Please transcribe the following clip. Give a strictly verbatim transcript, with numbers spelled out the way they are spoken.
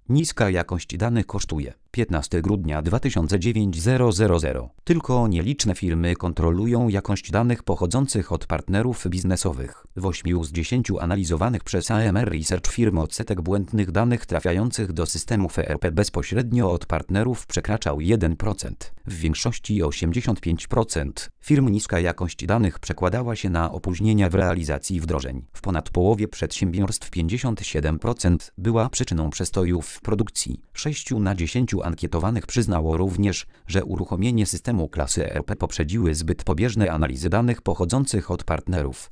Niska jakość danych kosztuje. piętnastego grudnia dwa tysiące dziewiątego. Tylko nieliczne firmy kontrolują jakość danych pochodzących od partnerów biznesowych. W ośmiu z dziesięciu analizowanych przez A M R Research firm odsetek błędnych danych trafiających do systemów E R P bezpośrednio od partnerów przekraczał jeden procent. W większości osiemdziesiąt pięć procent firm niska jakość danych przekładała się na opóźnienia w realizacji wdrożeń. W ponad połowie przedsiębiorstw pięćdziesiąt siedem procent była przyczyną przestojów w produkcji. sześć na dziesięciu ankietowanych przyznało również, że uruchomienie systemu klasy E R P poprzedziły zbyt pobieżne analizy danych pochodzących od partnerów.